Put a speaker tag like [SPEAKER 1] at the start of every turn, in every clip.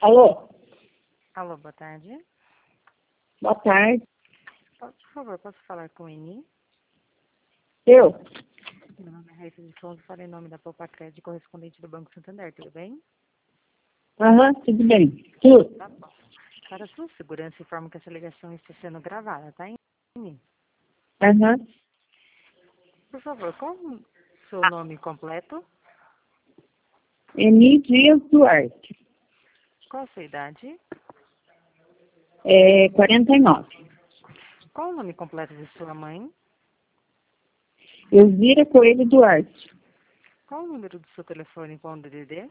[SPEAKER 1] Alô?
[SPEAKER 2] Alô, boa tarde.
[SPEAKER 1] Boa tarde.
[SPEAKER 2] Por favor, posso falar com o Eni?
[SPEAKER 1] Eu?
[SPEAKER 2] Meu nome é Raíssa de Souza, falei em nome da Poupa Crédito, correspondente do Banco Santander, tudo bem?
[SPEAKER 1] Aham, tudo bem. Tudo.
[SPEAKER 2] Tá bom. Para sua segurança, informo que essa ligação está sendo gravada, tá, Eni?
[SPEAKER 1] Aham.
[SPEAKER 2] Por favor, qual o seu nome completo?
[SPEAKER 1] Eni Dias Duarte.
[SPEAKER 2] Qual a sua idade?
[SPEAKER 1] 49.
[SPEAKER 2] Qual o nome completo de sua mãe?
[SPEAKER 1] Elvira Coelho Duarte.
[SPEAKER 2] Qual o número do seu telefone com o DDD?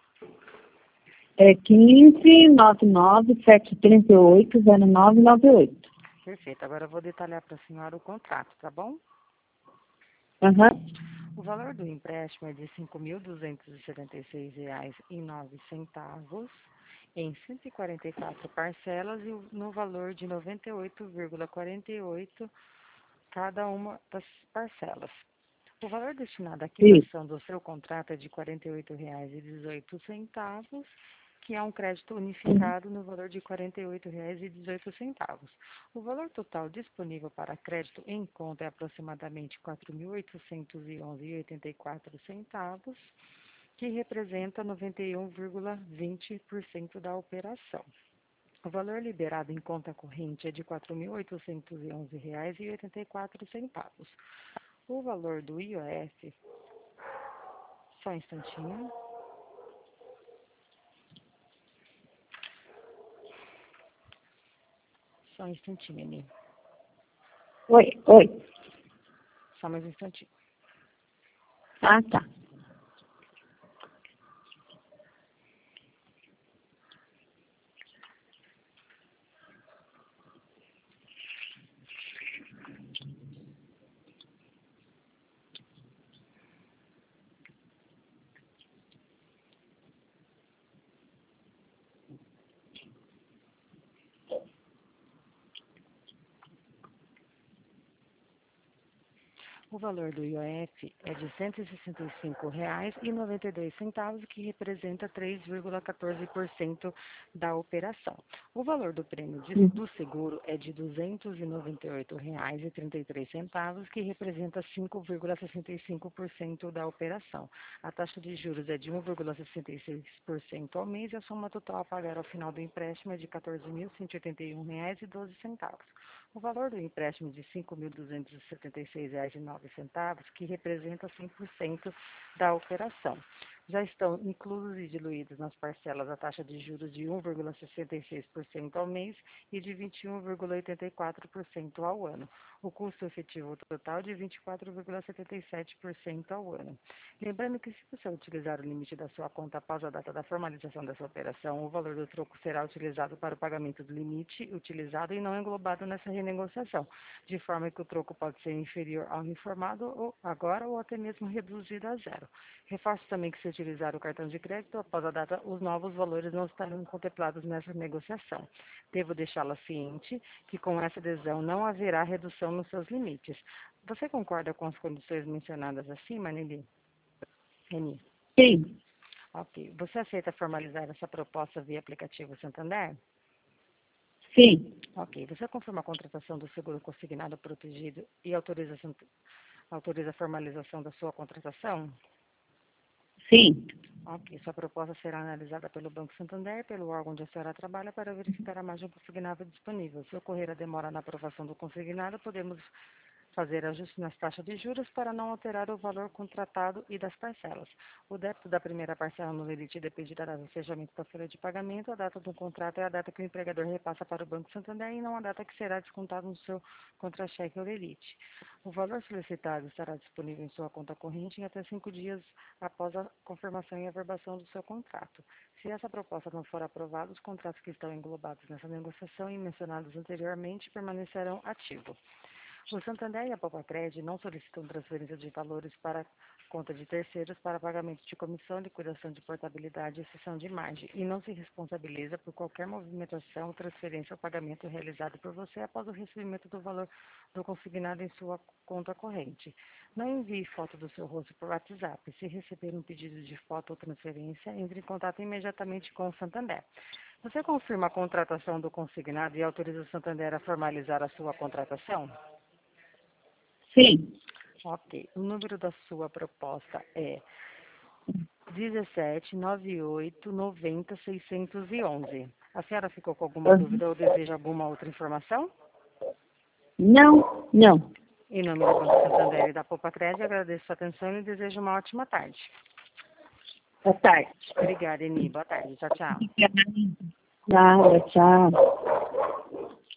[SPEAKER 1] 15 99 738 0998.
[SPEAKER 2] Perfeito. Agora eu vou detalhar para a senhora o contrato, tá bom?
[SPEAKER 1] Aham.
[SPEAKER 2] O valor do empréstimo é de R$ 5.276,09 em 144 parcelas e no valor de 98,48 cada uma das parcelas. O valor destinado à
[SPEAKER 1] Isso.
[SPEAKER 2] quitação do seu contrato é de R$ 48,18, que é um crédito unificado no valor de R$ 48,18. O valor total disponível para crédito em conta é aproximadamente R$ 4.811,84, que representa 91,20% da operação. O valor liberado em conta corrente é de R$ 4.811,84. O valor do IOF, só um instantinho. Só um instantinho, Eni.
[SPEAKER 1] Oi.
[SPEAKER 2] Só mais um instantinho.
[SPEAKER 1] Ah, tá.
[SPEAKER 2] O valor do IOF é de R$ 165,92, que representa 3,14% da operação. O valor do prêmio do seguro é de R$ 298,33, que representa 5,65% da operação. A taxa de juros é de 1,66% ao mês e a soma total a pagar ao final do empréstimo é de R$ 14.181,12. O valor do empréstimo de R$ 5.276,09, que representa 100% da operação. Já estão inclusos e diluídos nas parcelas a taxa de juros de 1,66% ao mês e de 21,84% ao ano. O custo efetivo total de 24,77% ao ano. Lembrando que se você utilizar o limite da sua conta após a data da formalização dessa operação, o valor do troco será utilizado para o pagamento do limite utilizado e não englobado nessa renegociação, de forma que o troco pode ser inferior ao informado ou agora ou até mesmo reduzido a zero. Reforço também que se utilizar o cartão de crédito após a data, os novos valores não estarão contemplados nessa negociação. Devo deixá-la ciente que com essa adesão não haverá redução nos seus limites. Você concorda com as condições mencionadas acima, Eni?
[SPEAKER 1] Sim.
[SPEAKER 2] Ok. Você aceita formalizar essa proposta via aplicativo Santander?
[SPEAKER 1] Sim.
[SPEAKER 2] Ok. Você confirma a contratação do seguro consignado protegido e autoriza a formalização da sua contratação?
[SPEAKER 1] Sim.
[SPEAKER 2] Ok. Sua proposta será analisada pelo Banco Santander e pelo órgão onde a senhora trabalha para verificar a margem consignável disponível. Se ocorrer a demora na aprovação do consignado, podemos fazer ajustes nas taxas de juros para não alterar o valor contratado e das parcelas. O débito da primeira parcela no limite dependerá do fechamento da folha de pagamento. A data do contrato é a data que o empregador repassa para o Banco Santander e não a data que será descontado no seu contra-cheque ou limite. O valor solicitado estará disponível em sua conta corrente em até 5 dias após a confirmação e averbação do seu contrato. Se essa proposta não for aprovada, os contratos que estão englobados nessa negociação e mencionados anteriormente permanecerão ativos. O Santander e a Poupa Crédito não solicitam transferência de valores para conta de terceiros para pagamento de comissão, liquidação de portabilidade e cessão de margem, e não se responsabiliza por qualquer movimentação, transferência ou pagamento realizado por você após o recebimento do valor do consignado em sua conta corrente. Não envie foto do seu rosto por WhatsApp. Se receber um pedido de foto ou transferência, entre em contato imediatamente com o Santander. Você confirma a contratação do consignado e autoriza o Santander a formalizar a sua contratação?
[SPEAKER 1] Sim.
[SPEAKER 2] Ok. O número da sua proposta é 1798900611. A senhora ficou com alguma dúvida ou deseja alguma outra informação?
[SPEAKER 1] Não, não.
[SPEAKER 2] Em nome do Banco Santander e da Poupa Crédito, agradeço a atenção e desejo uma ótima tarde.
[SPEAKER 1] Boa tarde.
[SPEAKER 2] Obrigada, Eni. Boa tarde. Tchau, tchau.
[SPEAKER 1] Nada, tchau.